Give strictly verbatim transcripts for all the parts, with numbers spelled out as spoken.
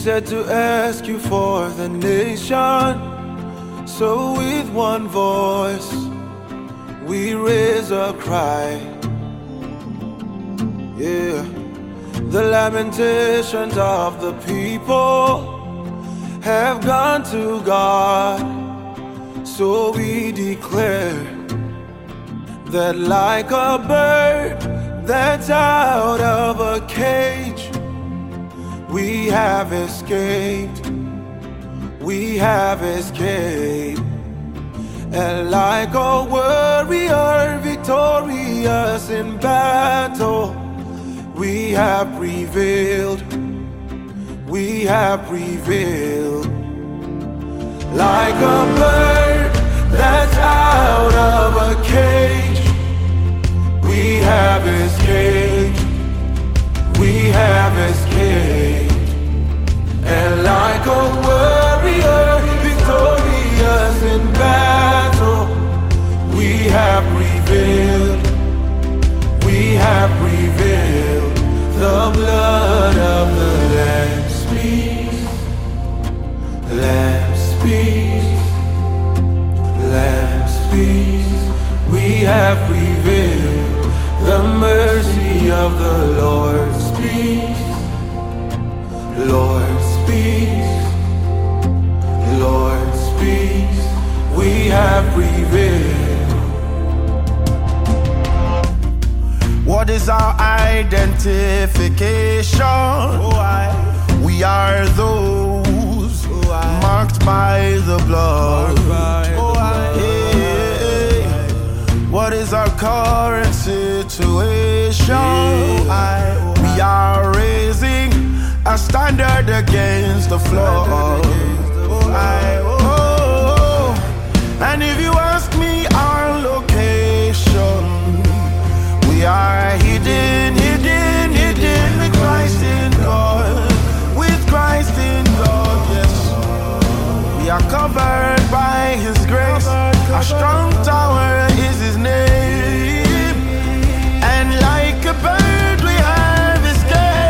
said to ask you for the nation. So with one voice we raise a cry. Yeah, the lamentations of the people have gone to God. So we declare that like a bird that's out of a cage, we have escaped, we have escaped. And like a warrior victorious in battle, we have prevailed, we have prevailed. Like a bird that's out of a cage, we have escaped, we have escaped. And like a warrior victorious in battle, we have prevailed, we have prevailed. The blood of the Lamb speaks, Lamb speaks, Lamb speaks. We have prevailed. The mercy of the Lord speaks, Lord speaks, Lord speaks. We have prevailed. What is our identification? Oh, I. We are those oh, marked by the blood. Oh, I. Yeah. What is our current situation? Oh, I. Oh, we are raising a standard against the flood. Oh, I. Oh, and if you ask me our location, we are hidden, hidden, hidden with Christ in God, with Christ in God, yes. We are covered by His grace, a strong tower is His name, and like a bird we have escaped.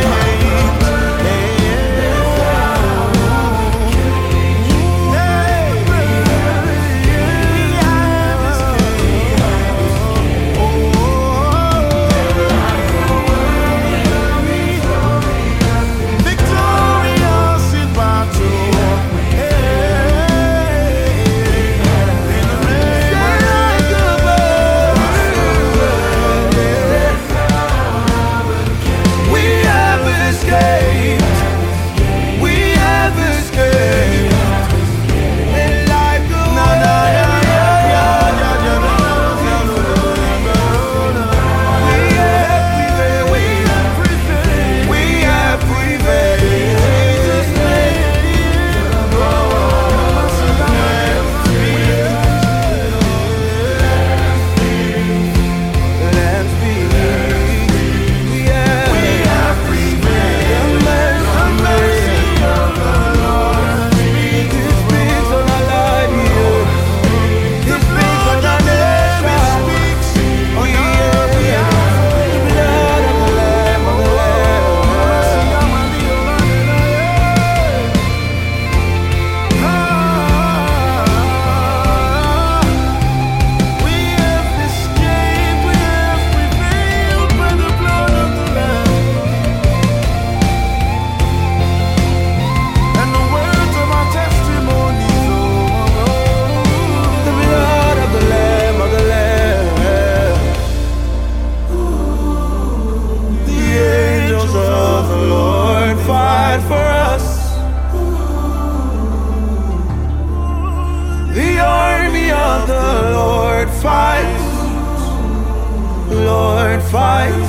Lord fights,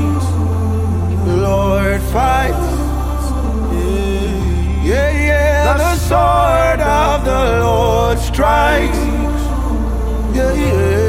Lord fights. Yeah, yeah, the sword of the Lord strikes. Yeah, yeah.